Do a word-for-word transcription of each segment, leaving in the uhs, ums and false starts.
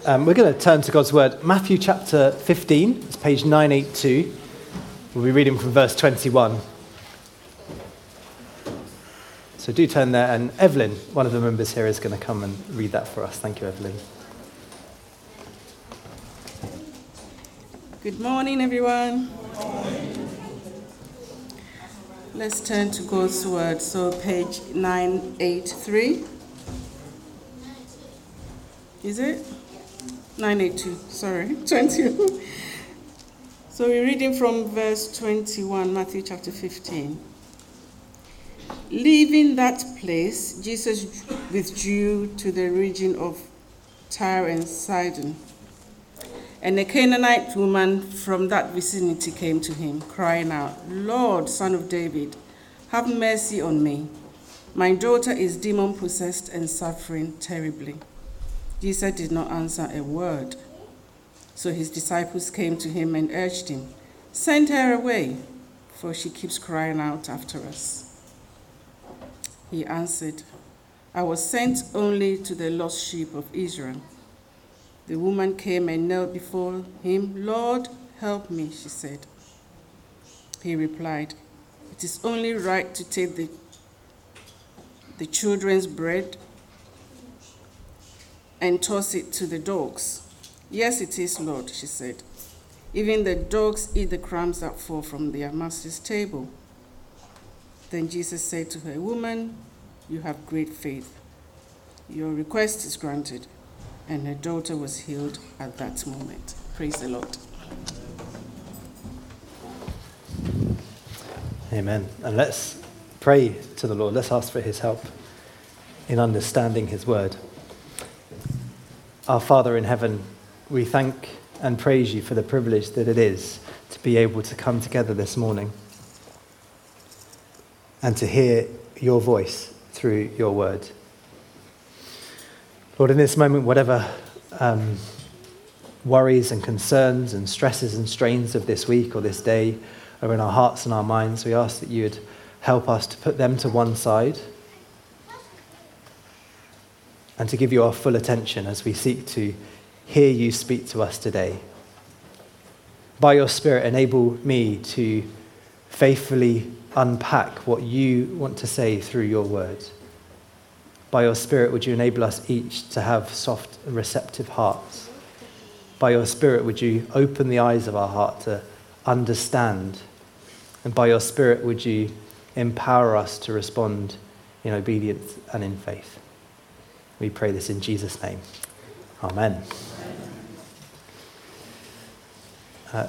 Um, we're going to turn to God's Word. Matthew chapter fifteen, it's page nine eighty-two. We'll be reading from verse twenty-one. So do turn there, and Evelyn, one of the members here, is going to come and read that for us. Thank you, Evelyn. Good morning, everyone. Good morning. Let's turn to God's Word. So page nine eighty-three. Is it? nine eighty-two, sorry, twenty. So we're reading from verse twenty-one, Matthew chapter fifteen. Leaving that place, Jesus withdrew to the region of Tyre and Sidon. And a Canaanite woman from that vicinity came to him, crying out, "Lord, Son of David, have mercy on me. My daughter is demon-possessed and suffering terribly." Jesus did not answer a word. So his disciples came to him and urged him, "Send her away, for she keeps crying out after us." He answered, "I was sent only to the lost sheep of Israel." The woman came and knelt before him. "Lord, help me," she said. He replied, "It is only right to take the, the children's bread and toss it to the dogs." "Yes, it is, Lord," she said. "Even the dogs eat the crumbs that fall from their master's table." Then Jesus said to her, "Woman, you have great faith. Your request is granted." And her daughter was healed at that moment. Praise the Lord. Amen. And let's pray to the Lord. Let's ask for his help in understanding his word. Our Father in heaven, we thank and praise you for the privilege that it is to be able to come together this morning and to hear your voice through your word. Lord, in this moment, whatever um, worries and concerns and stresses and strains of this week or this day are in our hearts and our minds, we ask that you would help us to put them to one side and to give you our full attention as we seek to hear you speak to us today. By your Spirit, enable me to faithfully unpack what you want to say through your word. By your Spirit, would you enable us each to have soft, receptive hearts? By your Spirit, would you open the eyes of our heart to understand? And by your Spirit, would you empower us to respond in obedience and in faith? We pray this in Jesus' name. Amen. Uh,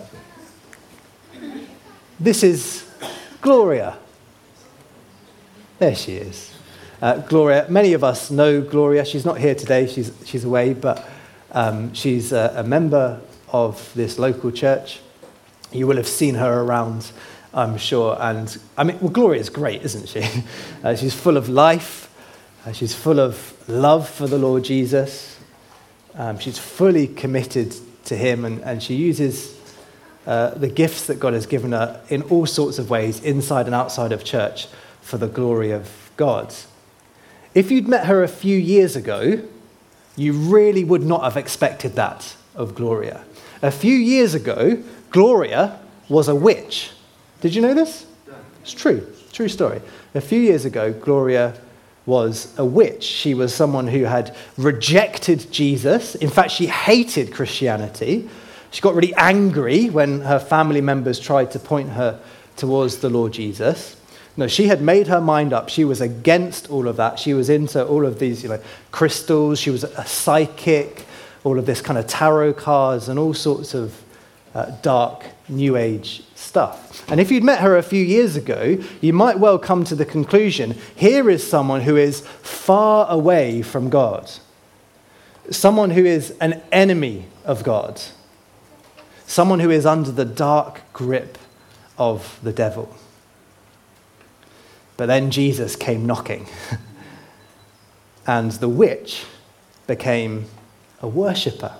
this is Gloria. There she is. Uh, Gloria, many of us know Gloria. She's not here today, she's she's away, but um, she's a, a member of this local church. You will have seen her around, I'm sure. And I mean, well, Gloria's great, isn't she? uh, she's full of life. Uh, she's full of love for the Lord Jesus. Um, she's fully committed to him, and, and she uses uh, the gifts that God has given her in all sorts of ways, inside and outside of church, for the glory of God. If you'd met her a few years ago, you really would not have expected that of Gloria. A few years ago, Gloria was a witch. Did you know this? It's true. True story. A few years ago, Gloria was a witch. She was someone who had rejected Jesus. In fact, she hated Christianity. She got really angry when her family members tried to point her towards the Lord Jesus. No, she had made her mind up. She was against all of that. She was into all of these, you know, crystals. She was a psychic, all of this kind of tarot cards and all sorts of uh, dark New Age stuff. And if you'd met her a few years ago, you might well come to the conclusion, here is someone who is far away from God. Someone who is an enemy of God. Someone who is under the dark grip of the devil. But then Jesus came knocking, and the witch became a worshipper.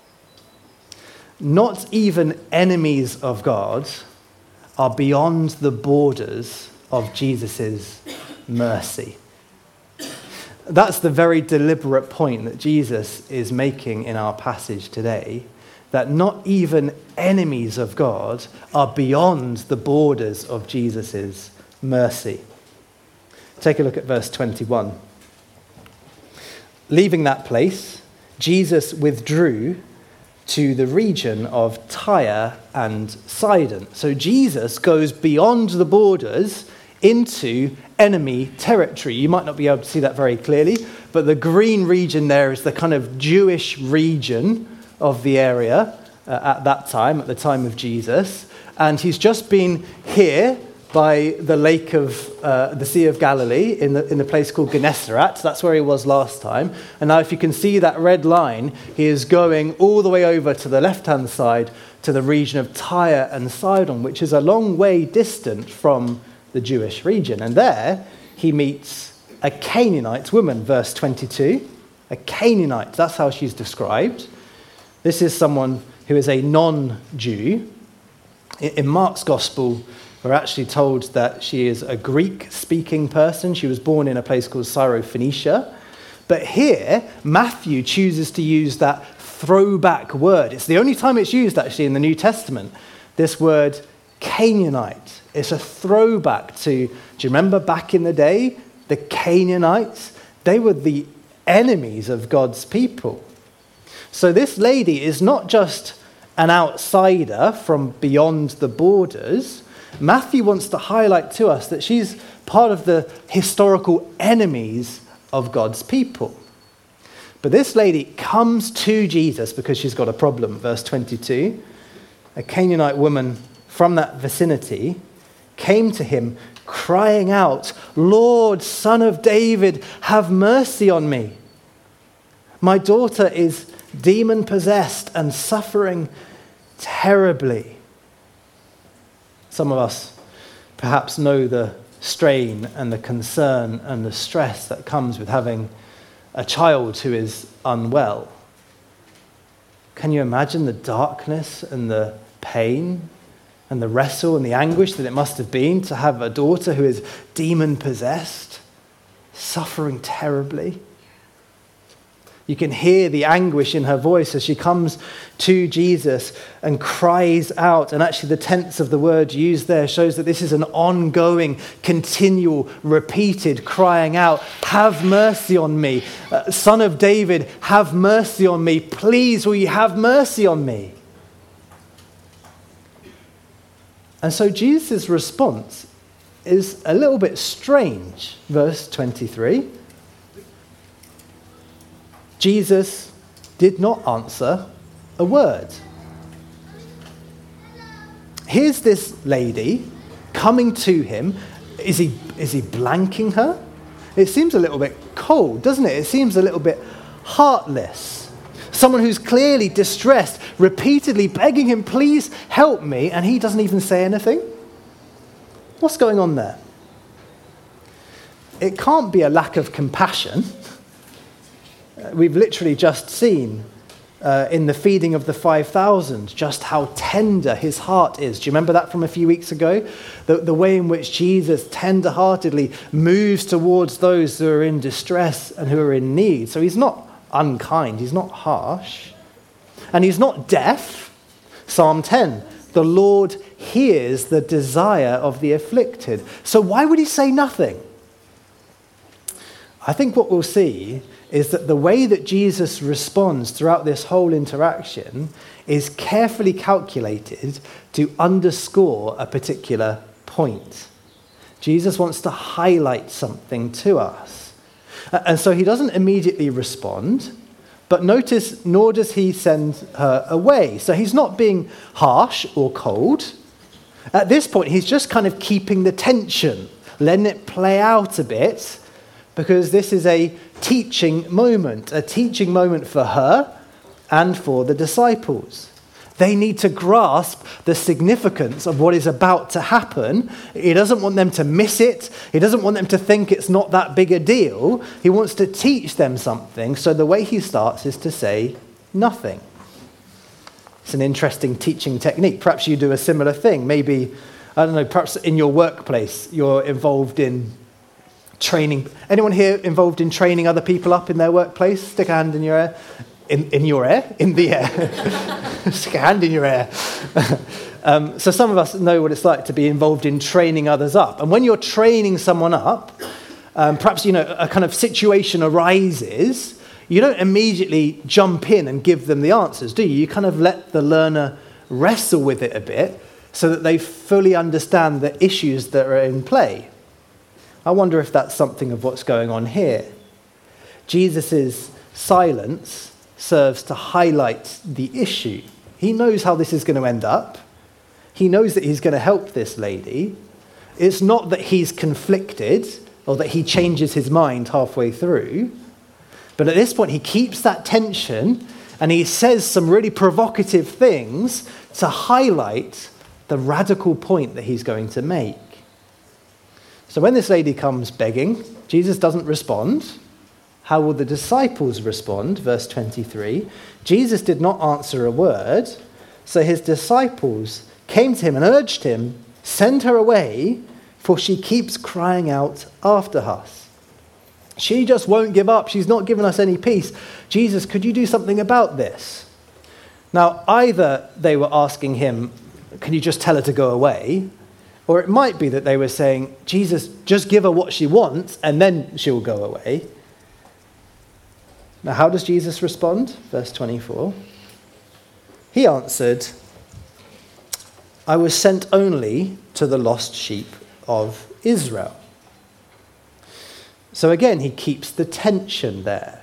Not even enemies of God are beyond the borders of Jesus' mercy. That's the very deliberate point that Jesus is making in our passage today, that not even enemies of God are beyond the borders of Jesus' mercy. Take a look at verse twenty-one. Leaving that place, Jesus withdrew to the region of Tyre and Sidon. So Jesus goes beyond the borders into enemy territory. You might not be able to see that very clearly, but the green region there is the kind of Jewish region of the area uh, at that time, at the time of Jesus. And he's just been here by the lake of uh, the Sea of Galilee in the in the place called Gennesaret. That's where he was last time. And now if you can see that red line, he is going all the way over to the left-hand side to the region of Tyre and Sidon, which is a long way distant from the Jewish region. And there he meets a Canaanite woman, verse twenty-two. A Canaanite, that's how she's described. This is someone who is a non-Jew. In Mark's Gospel, we're actually told that she is a Greek-speaking person. She was born in a place called Syrophoenicia. But here, Matthew chooses to use that throwback word. It's the only time it's used, actually, in the New Testament. This word, Canaanite. It's a throwback to, do you remember back in the day, the Canaanites? They were the enemies of God's people. So this lady is not just an outsider from beyond the borders. Matthew wants to highlight to us that she's part of the historical enemies of God's people. But this lady comes to Jesus because she's got a problem. Verse twenty-two, a Canaanite woman from that vicinity came to him crying out, "Lord, Son of David, have mercy on me. My daughter is demon-possessed and suffering terribly." Some of us perhaps know the strain and the concern and the stress that comes with having a child who is unwell. Can you imagine the darkness and the pain and the wrestle and the anguish that it must have been to have a daughter who is demon-possessed, suffering terribly? You can hear the anguish in her voice as she comes to Jesus and cries out. And actually the tense of the word used there shows that this is an ongoing, continual, repeated crying out. Have mercy on me. Uh, Son of David, have mercy on me. Please, will you have mercy on me? And so Jesus' response is a little bit strange. Verse twenty-three. Jesus did not answer a word. Here's this lady coming to him. Is he, is he blanking her? It seems a little bit cold, doesn't it? It seems a little bit heartless. Someone who's clearly distressed, repeatedly begging him, please help me, and he doesn't even say anything. What's going on there? It can't be a lack of compassion. We've literally just seen uh, in the feeding of the five thousand just how tender his heart is. Do you remember that from a few weeks ago? The, the way in which Jesus tender-heartedly moves towards those who are in distress and who are in need. So he's not unkind, he's not harsh, and he's not deaf. Psalm ten, the Lord hears the desire of the afflicted. So why would he say nothing? I think what we'll see is that the way that Jesus responds throughout this whole interaction is carefully calculated to underscore a particular point. Jesus wants to highlight something to us. And so he doesn't immediately respond, but notice, nor does he send her away. So he's not being harsh or cold. At this point, he's just kind of keeping the tension, letting it play out a bit, because this is a teaching moment, a teaching moment for her and for the disciples. They need to grasp the significance of what is about to happen. He doesn't want them to miss it. He doesn't want them to think it's not that big a deal. He wants to teach them something. So the way he starts is to say nothing. It's an interesting teaching technique. Perhaps you do a similar thing. Maybe, I don't know, perhaps in your workplace, you're involved in training. Anyone here involved in training other people up in their workplace? Stick a hand in your air. In, in your air? In the air. Stick a hand in your air. um, so some of us know what it's like to be involved in training others up. And when you're training someone up, um, perhaps, you know, a kind of situation arises, you don't immediately jump in and give them the answers, do you? You kind of let the learner wrestle with it a bit so that they fully understand the issues that are in play. I wonder if that's something of what's going on here. Jesus' silence serves to highlight the issue. He knows how this is going to end up. He knows that he's going to help this lady. It's not that he's conflicted or that he changes his mind halfway through. But at this point, he keeps that tension and he says some really provocative things to highlight the radical point that he's going to make. So when this lady comes begging, Jesus doesn't respond. How will the disciples respond? Verse twenty-three. Jesus did not answer a word, so his disciples came to him and urged him, "Send her away, for she keeps crying out after us. She just won't give up. She's not giving us any peace. Jesus, could you do something about this?" Now, either they were asking him, "Can you just tell her to go away?" Or it might be that they were saying, "Jesus, just give her what she wants and then she'll go away." Now, how does Jesus respond? Verse twenty-four. He answered, "I was sent only to the lost sheep of Israel." So again, he keeps the tension there.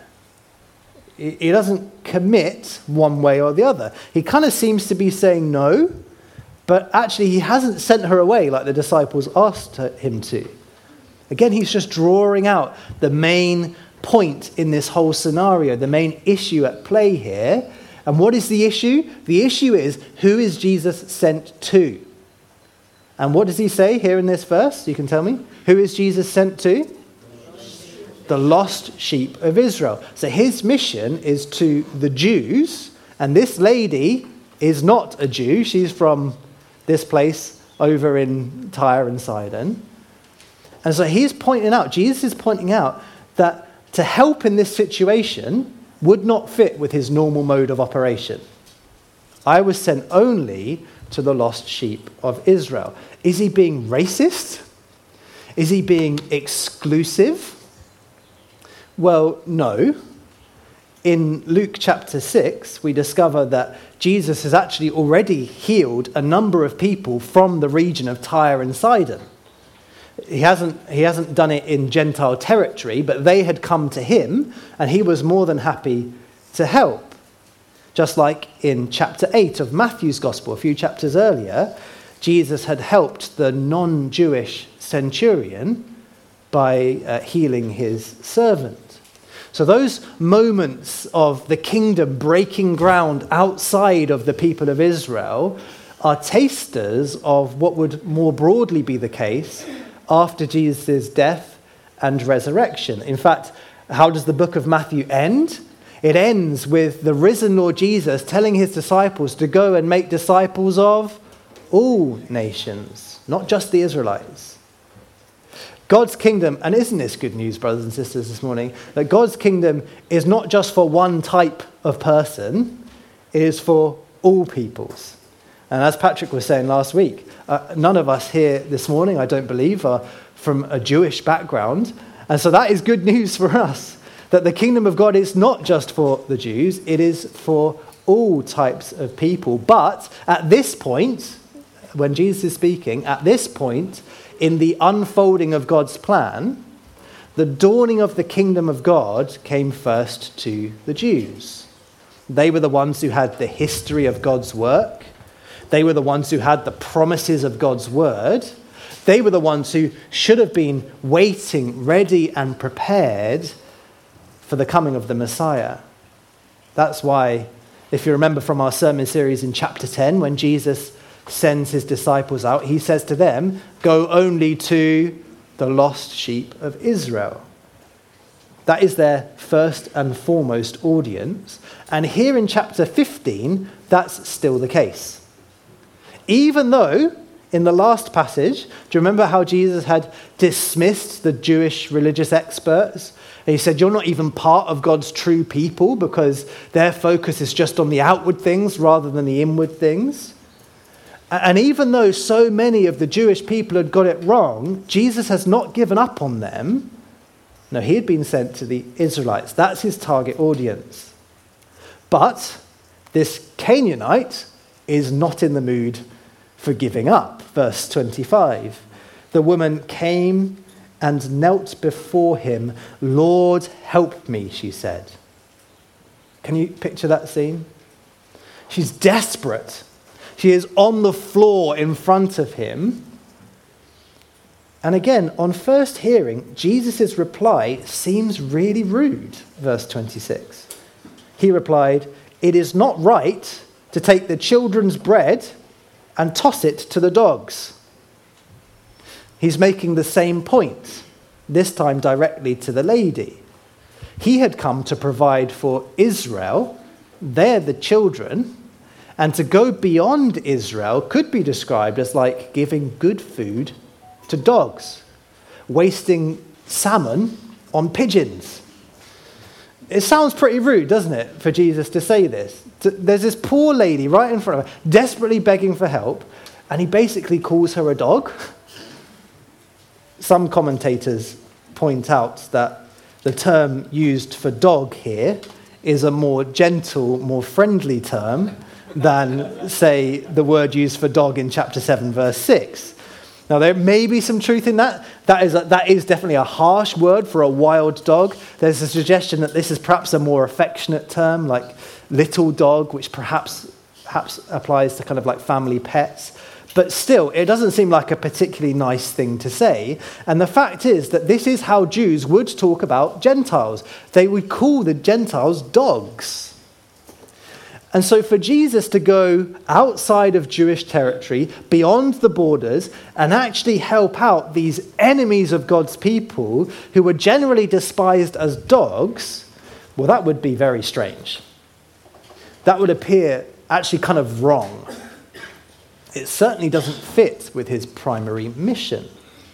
He doesn't commit one way or the other. He kind of seems to be saying no, but actually he hasn't sent her away like the disciples asked him to. Again, he's just drawing out the main point in this whole scenario, the main issue at play here. And what is the issue? The issue is, who is Jesus sent to? And what does he say here in this verse? You can tell me. Who is Jesus sent to? The lost sheep of Israel. So his mission is to the Jews, and this lady is not a Jew. She's from this place over in Tyre and Sidon. And so he's pointing out, Jesus is pointing out that to help in this situation would not fit with his normal mode of operation. I was sent only to the lost sheep of Israel. Is he being racist? Is he being exclusive? Well, no. In Luke chapter six, we discover that Jesus has actually already healed a number of people from the region of Tyre and Sidon. He hasn't, he hasn't done it in Gentile territory, but they had come to him, and he was more than happy to help. Just like in chapter eight of Matthew's Gospel, a few chapters earlier, Jesus had helped the non-Jewish centurion by uh, healing his servant. So those moments of the kingdom breaking ground outside of the people of Israel are tasters of what would more broadly be the case after Jesus' death and resurrection. In fact, how does the book of Matthew end? It ends with the risen Lord Jesus telling his disciples to go and make disciples of all nations, not just the Israelites. God's kingdom, and isn't this good news, brothers and sisters, this morning, that God's kingdom is not just for one type of person, it is for all peoples. And as Patrick was saying last week, uh, none of us here this morning, I don't believe, are from a Jewish background. And so that is good news for us, that the kingdom of God is not just for the Jews, it is for all types of people. But at this point, when Jesus is speaking, at this point, in the unfolding of God's plan, the dawning of the kingdom of God came first to the Jews. They were the ones who had the history of God's work. They were the ones who had the promises of God's word. They were the ones who should have been waiting, ready and prepared for the coming of the Messiah. That's why, if you remember from our sermon series in chapter ten, when Jesus sends his disciples out, he says to them, "Go only to the lost sheep of Israel." That is their first and foremost audience. And here in chapter fifteen, that's still the case. Even though In the last passage, do you remember how Jesus had dismissed the Jewish religious experts? And he said, you're not even part of God's true people because their focus is just on the outward things rather than the inward things. And even though so many of the Jewish people had got it wrong, Jesus has not given up on them. No, he had been sent to the Israelites. That's his target audience. But this Canaanite is not in the mood for giving up. Verse twenty-five. The woman came and knelt before him. Lord, help me, she said. Can you picture that scene? She's desperate. She is on the floor in front of him. And again, on first hearing, Jesus' reply seems really rude. Verse twenty-six. He replied, it is not right to take the children's bread and toss it to the dogs. He's making the same point, this time directly to the lady. He had come to provide for Israel. They're the children. And to go beyond Israel could be described as like giving good food to dogs, wasting salmon on pigeons. It sounds pretty rude, doesn't it, for Jesus to say this? There's this poor lady right in front of her, desperately begging for help, and he basically calls her a dog. Some commentators point out that the term used for dog here is a more gentle, more friendly term than, say, the word used for dog in chapter seven, verse six. Now, there may be some truth in that. That is, a, that is definitely a harsh word for a wild dog. There's a suggestion that this is perhaps a more affectionate term, like little dog, which perhaps, perhaps applies to kind of like family pets. But still, it doesn't seem like a particularly nice thing to say. And the fact is that this is how Jews would talk about Gentiles. They would call the Gentiles dogs. And so for Jesus to go outside of Jewish territory, beyond the borders, and actually help out these enemies of God's people who were generally despised as dogs, well, that would be very strange. That would appear actually kind of wrong. It certainly doesn't fit with his primary mission.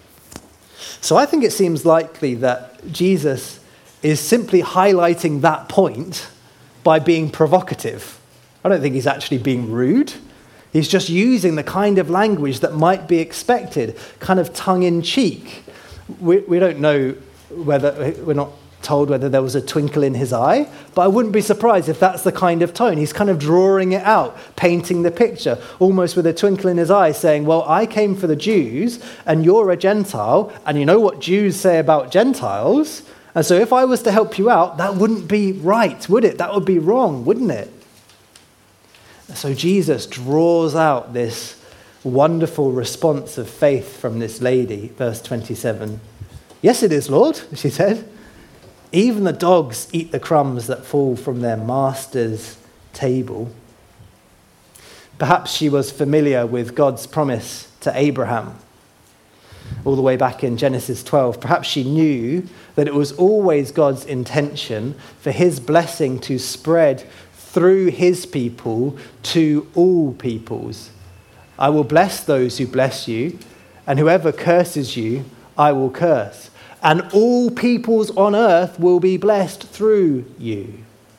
So I think it seems likely that Jesus is simply highlighting that point by being provocative. I don't think he's actually being rude. He's just using the kind of language that might be expected, kind of tongue-in-cheek. We, we don't know whether, we're not told whether there was a twinkle in his eye, but I wouldn't be surprised if that's the kind of tone. He's kind of drawing it out, painting the picture, almost with a twinkle in his eye, saying, well, I came for the Jews, and you're a Gentile, and you know what Jews say about Gentiles, and so if I was to help you out, that wouldn't be right, would it? That would be wrong, wouldn't it? So Jesus draws out this wonderful response of faith from this lady, verse twenty-seven. Yes, it is, Lord, she said. Even the dogs eat the crumbs that fall from their master's table. Perhaps she was familiar with God's promise to Abraham, all the way back in Genesis twelve. Perhaps she knew that it was always God's intention for his blessing to spread through his people to all peoples. I will bless those who bless you, and whoever curses you, I will curse. And all peoples on earth will be blessed through you.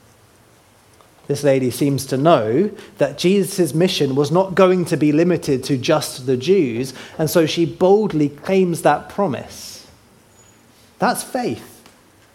This lady seems to know that Jesus' mission was not going to be limited to just the Jews, and so she boldly claims that promise. That's faith.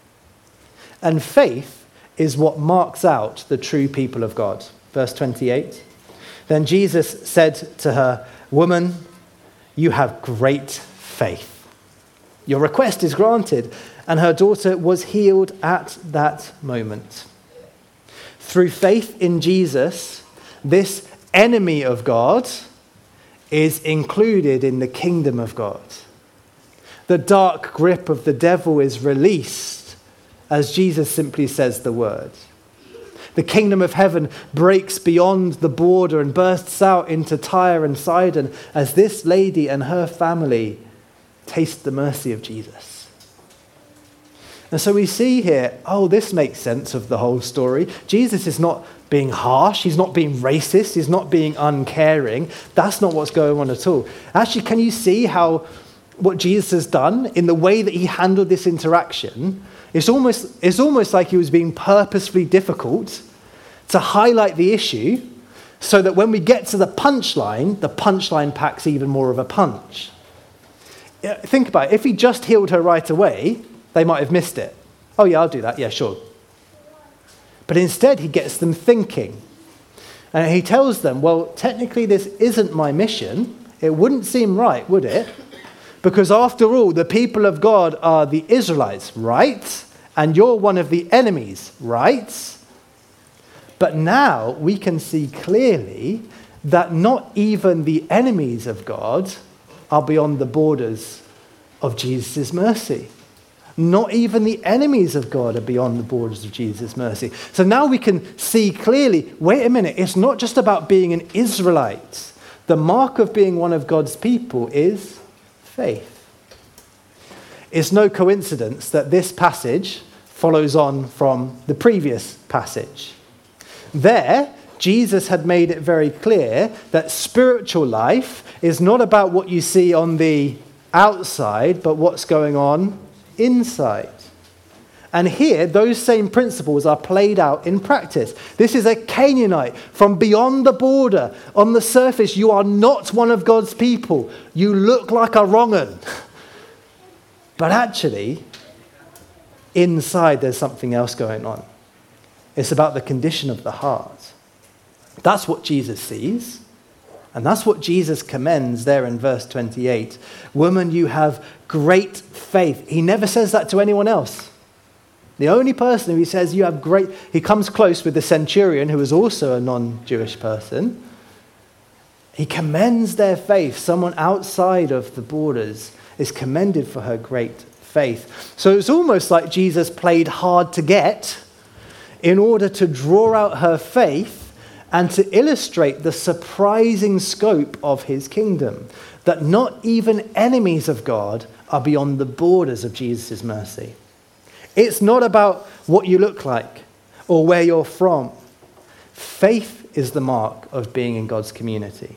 And faith is what marks out the true people of God. Verse twenty-eight. Then Jesus said to her, "Woman, you have great faith. Your request is granted." And her daughter was healed at that moment. Through faith in Jesus, this enemy of God is included in the kingdom of God. The dark grip of the devil is released as Jesus simply says the word. The kingdom of heaven breaks beyond the border and bursts out into Tyre and Sidon as this lady and her family taste the mercy of Jesus. And so we see here, oh, this makes sense of the whole story. Jesus is not being harsh. He's not being racist. He's not being uncaring. That's not what's going on at all. Actually, can you see how what Jesus has done in the way that he handled this interaction? It's almost, it's almost like he was being purposefully difficult to highlight the issue so that when we get to the punchline, the punchline packs even more of a punch. Think about it. If he just healed her right away, they might have missed it. Oh, yeah, I'll do that. Yeah, sure. But instead, he gets them thinking. And he tells them, well, technically, this isn't my mission. It wouldn't seem right, would it? Because after all, the people of God are the Israelites, right? And you're one of the enemies, right? But now we can see clearly that not even the enemies of God are beyond the borders of Jesus' mercy. Not even the enemies of God are beyond the borders of Jesus' mercy. So now we can see clearly, wait a minute, it's not just about being an Israelite. The mark of being one of God's people is faith. It's no coincidence that this passage follows on from the previous passage. There, Jesus had made it very clear that spiritual life is not about what you see on the outside, but what's going on inside. And here, those same principles are played out in practice. This is a Canaanite from beyond the border. On the surface, you are not one of God's people. You look like a wrong 'un. But actually, inside there's something else going on. It's about the condition of the heart. That's what Jesus sees. And that's what Jesus commends there in verse twenty-eight. Woman, you have great faith. He never says that to anyone else. The only person who he says you have great, he comes close with the centurion, who is also a non-Jewish person. He commends their faith. Someone outside of the borders is commended for her great faith. So it's almost like Jesus played hard to get in order to draw out her faith and to illustrate the surprising scope of his kingdom, that not even enemies of God are beyond the borders of Jesus' mercy. It's not about what you look like or where you're from. Faith is the mark of being in God's community.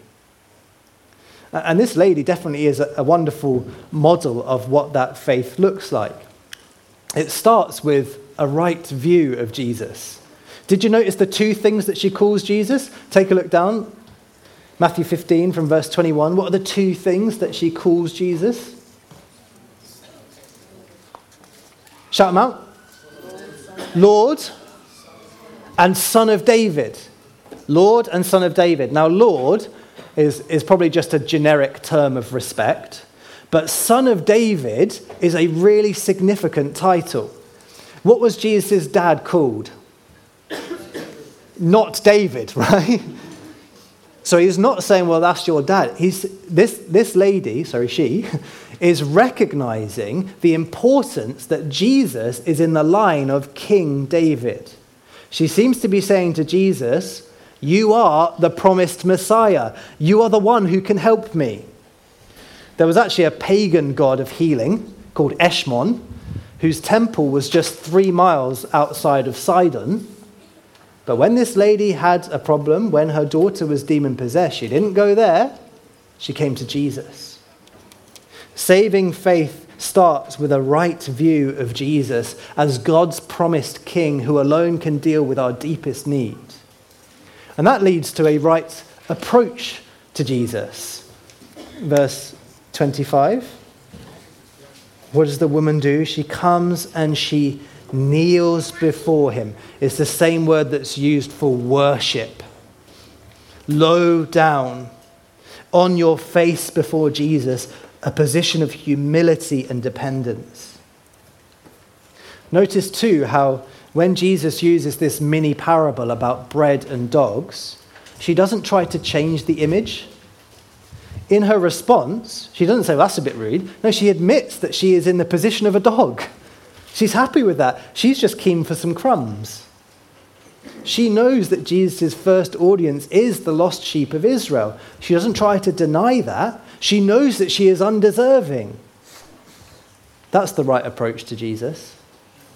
And this lady definitely is a wonderful model of what that faith looks like. It starts with a right view of Jesus. Did you notice the two things that she calls Jesus? Take a look down. Matthew fifteen from verse twenty-one. What are the two things that she calls Jesus? Shout them out. Lord and Son of David. Lord and Son of David. Now, Lord is, is probably just a generic term of respect, but Son of David is a really significant title. What was Jesus' dad called? Not David, right? So he's not saying, well, that's your dad. He's this this lady, sorry, she, is recognizing the importance that Jesus is in the line of King David. She seems to be saying to Jesus, you are the promised Messiah. You are the one who can help me. There was actually a pagan god of healing called Eshmon, whose temple was just three miles outside of Sidon. But when this lady had a problem, when her daughter was demon-possessed, she didn't go there. She came to Jesus. Saving faith starts with a right view of Jesus as God's promised king who alone can deal with our deepest need. And that leads to a right approach to Jesus. Verse twenty-five. What does the woman do? She comes and she kneels before him. It's the same word that's used for worship. Low down, on your face before Jesus, a position of humility and dependence. Notice too how when Jesus uses this mini parable about bread and dogs, she doesn't try to change the image. In her response, she doesn't say, well, that's a bit rude. No, she admits that she is in the position of a dog. She's happy with that. She's just keen for some crumbs. She knows that Jesus' first audience is the lost sheep of Israel. She doesn't try to deny that. She knows that she is undeserving. That's the right approach to Jesus.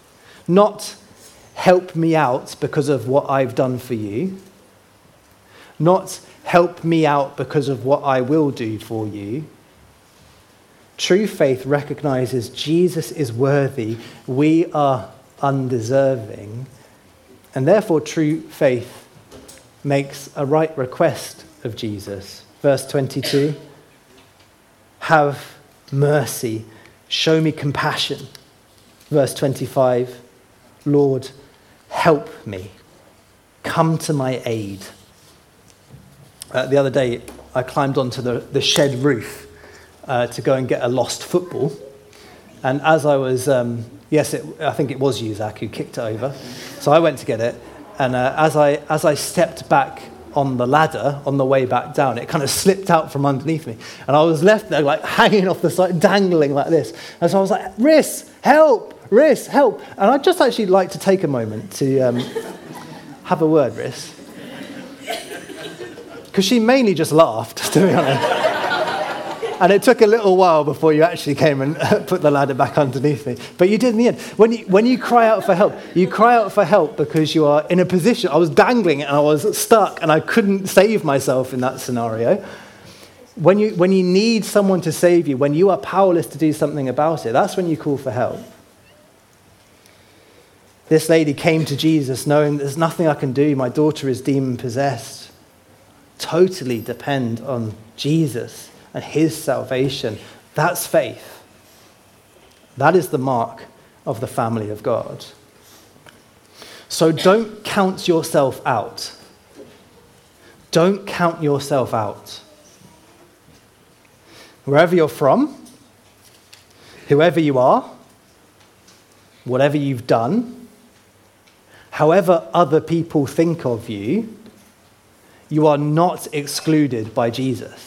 Not help me out because of what I've done for you. Not help me out because of what I will do for you. True faith recognizes Jesus is worthy, we are undeserving, and therefore true faith makes a right request of Jesus. Verse twenty-two, have mercy, show me compassion. Verse twenty-five, Lord, help me, come to my aid. Uh, the other day, I climbed onto the, the shed roof Uh, to go and get a lost football. And as I was, um, yes, it, I think it was you, Zach, who kicked it over. So I went to get it. And uh, as I as I stepped back on the ladder on the way back down, it kind of slipped out from underneath me. And I was left there like hanging off the side, dangling like this. And so I was like, Riss, help, Riss, help. And I'd just actually like to take a moment to um, have a word, Riss. Because she mainly just laughed, to be honest. And it took a little while before you actually came and put the ladder back underneath me. But you did in the end. When you, when you cry out for help, you cry out for help because you are in a position. I was dangling and I was stuck and I couldn't save myself in that scenario. When you, when you need someone to save you, when you are powerless to do something about it, that's when you call for help. This lady came to Jesus knowing there's nothing I can do. My daughter is demon-possessed. Totally depend on Jesus and his salvation. That's faith. That is the mark of the family of God. So don't count yourself out. Don't count yourself out. Wherever you're from, whoever you are, whatever you've done, however other people think of you, you are not excluded by Jesus.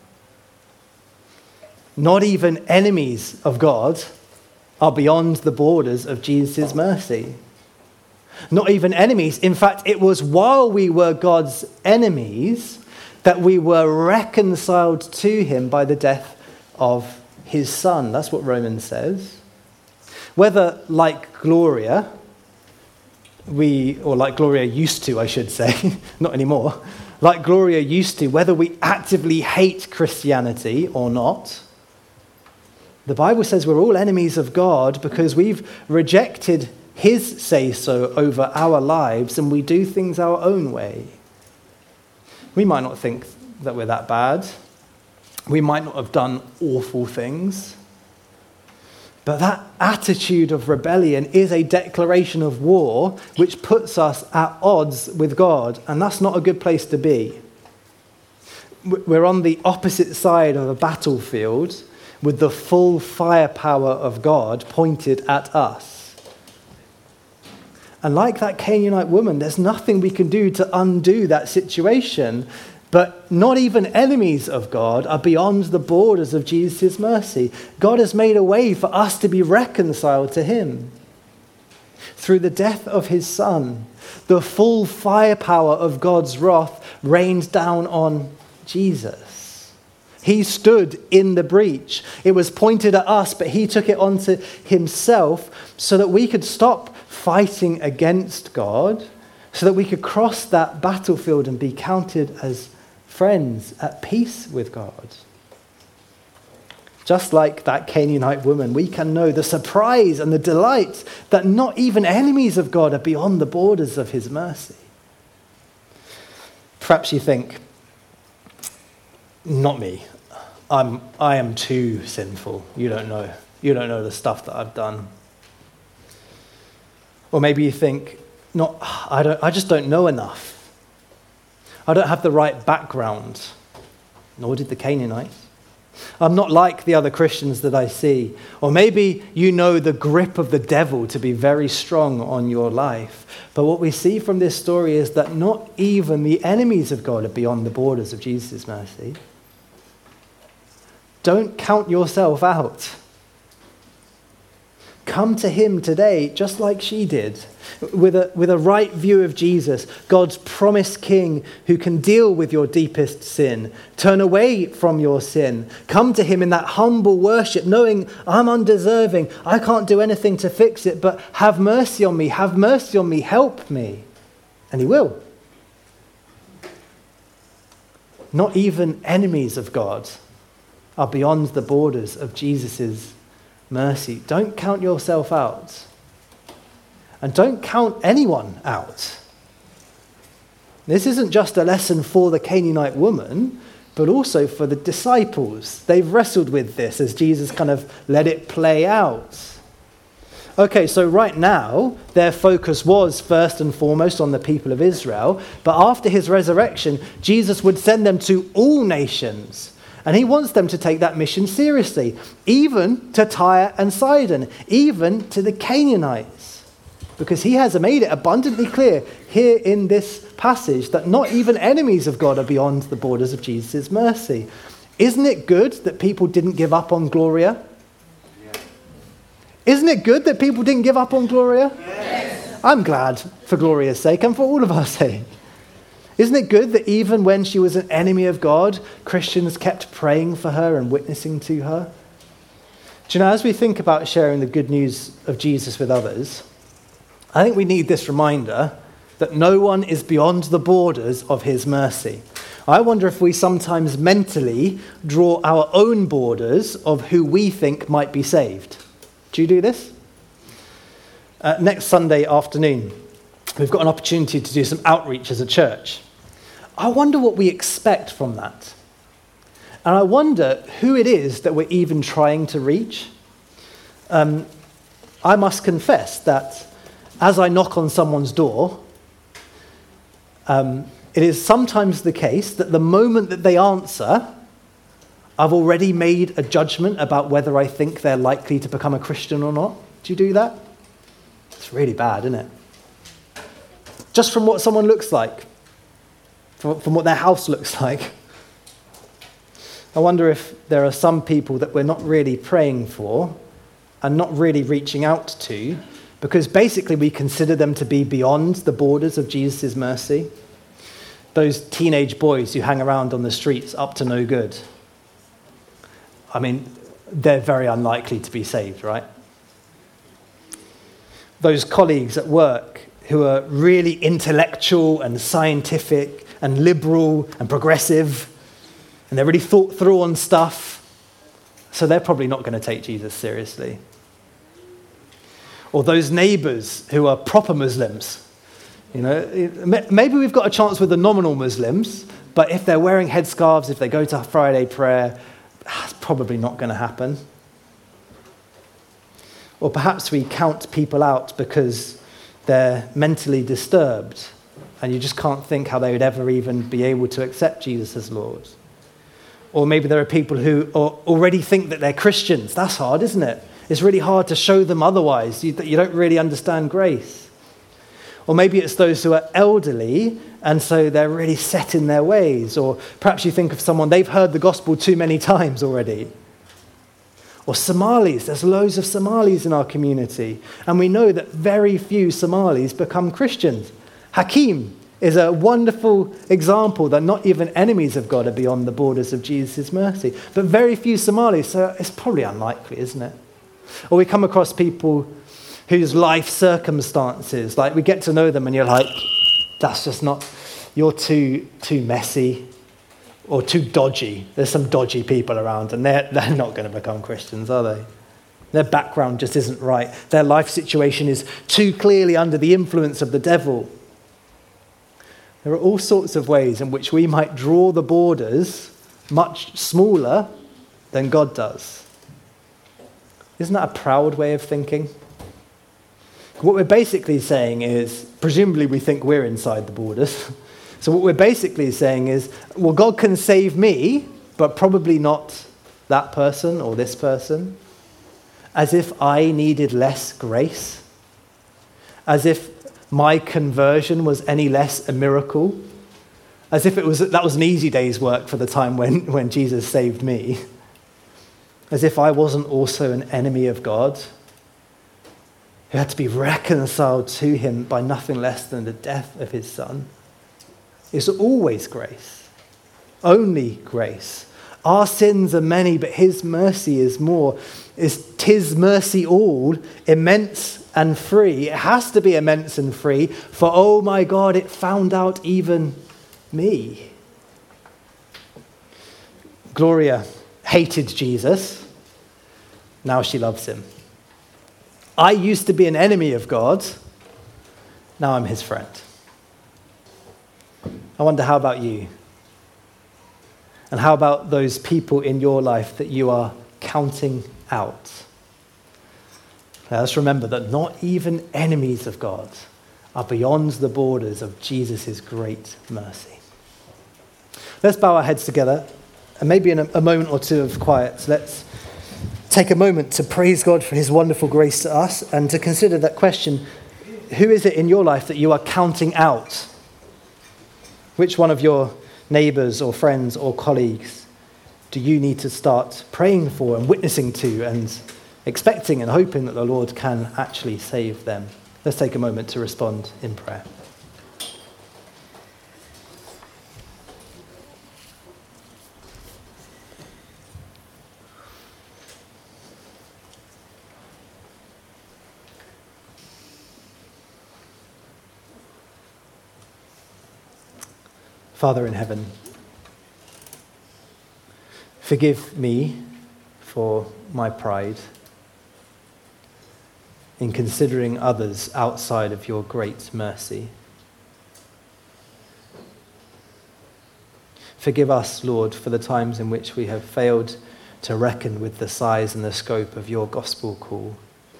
Not even enemies of God are beyond the borders of Jesus' mercy. Not even enemies. In fact, it was while we were God's enemies that we were reconciled to him by the death of his son. That's what Romans says. Whether, like Gloria, we, or like Gloria used to, I should say, not anymore, like Gloria used to, whether we actively hate Christianity or not, the Bible says we're all enemies of God because we've rejected his say-so over our lives and we do things our own way. We might not think that we're that bad. We might not have done awful things. But that attitude of rebellion is a declaration of war which puts us at odds with God, and that's not a good place to be. We're on the opposite side of a battlefield with the full firepower of God pointed at us. And like that Canaanite woman, there's nothing we can do to undo that situation. But not even enemies of God are beyond the borders of Jesus' mercy. God has made a way for us to be reconciled to him. Through the death of his son, the full firepower of God's wrath rained down on Jesus. He stood in the breach. It was pointed at us, but he took it onto himself so that we could stop fighting against God, so that we could cross that battlefield and be counted as friends at peace with God. Just like that Canaanite woman, we can know the surprise and the delight that not even enemies of God are beyond the borders of his mercy. Perhaps you think, not me. I'm, I am too sinful. You don't know. You don't know the stuff that I've done. Or maybe you think, not, I don't, I just don't know enough. I don't have the right background. Nor did the Canaanites. I'm not like the other Christians that I see. Or maybe you know the grip of the devil to be very strong on your life. But what we see from this story is that not even the enemies of God are beyond the borders of Jesus' mercy. Don't count yourself out. Come to him today, just like she did, with a, with a right view of Jesus, God's promised king who can deal with your deepest sin. Turn away from your sin. Come to him in that humble worship, knowing I'm undeserving. I can't do anything to fix it, but have mercy on me. Have mercy on me. Help me. And he will. Not even enemies of God are beyond the borders of Jesus' mercy. Don't count yourself out. And don't count anyone out. This isn't just a lesson for the Canaanite woman, but also for the disciples. They've wrestled with this as Jesus kind of let it play out. Okay, so right now, their focus was first and foremost on the people of Israel, but after his resurrection, Jesus would send them to all nations. And he wants them to take that mission seriously, even to Tyre and Sidon, even to the Canaanites. Because he has made it abundantly clear here in this passage that not even enemies of God are beyond the borders of Jesus' mercy. Isn't it good that people didn't give up on Gloria? Yeah. Isn't it good that people didn't give up on Gloria? Yes. I'm glad for Gloria's sake and for all of our sake. Isn't it good that even when she was an enemy of God, Christians kept praying for her and witnessing to her? Do you know, as we think about sharing the good news of Jesus with others, I think we need this reminder that no one is beyond the borders of his mercy. I wonder if we sometimes mentally draw our own borders of who we think might be saved. Do you do this? Uh, next Sunday afternoon, we've got an opportunity to do some outreach as a church. I wonder what we expect from that. And I wonder who it is that we're even trying to reach. Um, I must confess that as I knock on someone's door, um, it is sometimes the case that the moment that they answer, I've already made a judgment about whether I think they're likely to become a Christian or not. Do you do that? It's really bad, isn't it? Just from what someone looks like, from, from what their house looks like. I wonder if there are some people that we're not really praying for and not really reaching out to, because basically we consider them to be beyond the borders of Jesus' mercy. Those teenage boys who hang around on the streets up to no good. I mean, they're very unlikely to be saved, right? Those colleagues at work who are really intellectual and scientific and liberal and progressive, and they're really thought through on stuff, so they're probably not going to take Jesus seriously. Or those neighbours who are proper Muslims. You know, maybe we've got a chance with the nominal Muslims, but if they're wearing headscarves, if they go to Friday prayer, that's probably not going to happen. Or perhaps we count people out because they're mentally disturbed and you just can't think how they would ever even be able to accept Jesus as Lord. Or maybe there are people who already think that they're Christians. That's hard, isn't it? It's really hard to show them otherwise, that you don't really understand grace. Or maybe it's those who are elderly, and so they're really set in their ways. Or perhaps you think of someone, they've heard the gospel too many times already. Or Somalis, there's loads of Somalis in our community, and we know that very few Somalis become Christians. Hakeem is a wonderful example that not even enemies of God are beyond the borders of Jesus' mercy. But very few Somalis, so it's probably unlikely, isn't it? Or we come across people whose life circumstances, like we get to know them and you're like, that's just not, you're too too messy or too dodgy. There's some dodgy people around and they're, they're not going to become Christians, are they? Their background just isn't right. Their life situation is too clearly under the influence of the devil. There are all sorts of ways in which we might draw the borders much smaller than God does. Isn't that a proud way of thinking? What we're basically saying is, presumably we think we're inside the borders. So what we're basically saying is, well, God can save me, but probably not that person or this person. As if I needed less grace. As if my conversion was any less a miracle. As if it was that was an easy day's work for the time when, when Jesus saved me. As if I wasn't also an enemy of God. who had to be reconciled to him by nothing less than the death of his son. It's always grace, only grace. Our sins are many, but his mercy is more. Is 'tis mercy all, immense and free. It has to be immense and free, for oh my God, it found out even me. Gloria hated Jesus. Now she loves him. I used to be an enemy of God. Now I'm his friend. I wonder, how about you? And how about those people in your life that you are counting out? Now let's remember that not even enemies of God are beyond the borders of Jesus' great mercy. Let's bow our heads together, and maybe in a, a moment or two of quiet, let's take a moment to praise God for his wonderful grace to us and to consider that question: who is it in your life that you are counting out? Which one of your neighbours or friends or colleagues do you need to start praying for and witnessing to and expecting and hoping that the Lord can actually save them? Let's take a moment to respond in prayer. Father in heaven, forgive me for my pride in considering others outside of your great mercy. Forgive us, Lord, for the times in which we have failed to reckon with the size and the scope of your gospel call.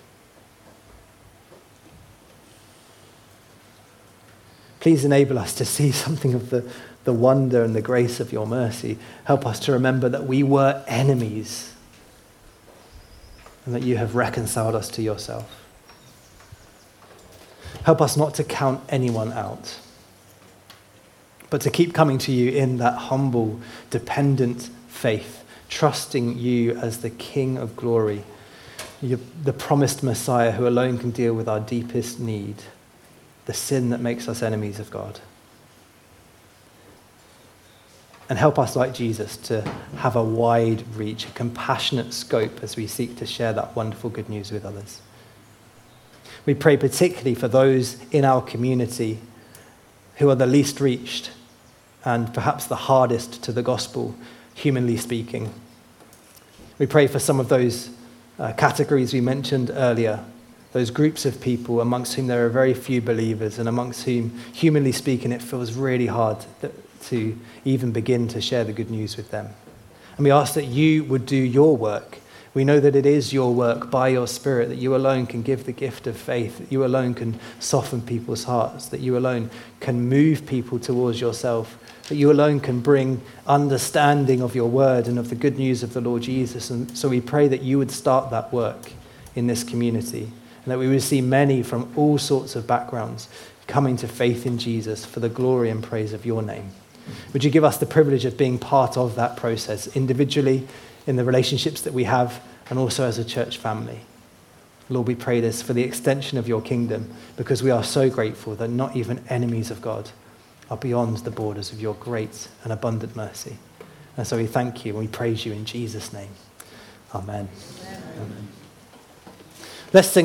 Please enable us to see something of the, the wonder and the grace of your mercy. Help us to remember that we were enemies and that you have reconciled us to yourself. Help us not to count anyone out, but to keep coming to you in that humble, dependent faith, trusting you as the King of glory, the promised Messiah who alone can deal with our deepest need, the sin that makes us enemies of God. And help us, like Jesus, to have a wide reach, a compassionate scope as we seek to share that wonderful good news with others. We pray particularly for those in our community who are the least reached and perhaps the hardest to the gospel, humanly speaking. We pray for some of those uh, categories we mentioned earlier, those groups of people amongst whom there are very few believers and amongst whom, humanly speaking, it feels really hard to, to even begin to share the good news with them. And we ask that you would do your work. We know that it is your work by your Spirit, that you alone can give the gift of faith, that you alone can soften people's hearts, that you alone can move people towards yourself, that you alone can bring understanding of your word and of the good news of the Lord Jesus. And so we pray that you would start that work in this community, and that we would see many from all sorts of backgrounds coming to faith in Jesus for the glory and praise of your name. Would you give us the privilege of being part of that process, individually, in the relationships that we have, and also as a church family? Lord, we pray this for the extension of your kingdom, because we are so grateful that not even enemies of God are beyond the borders of your great and abundant mercy. And so we thank you and we praise you in Jesus' name. Amen. Amen. Amen. Let's sing.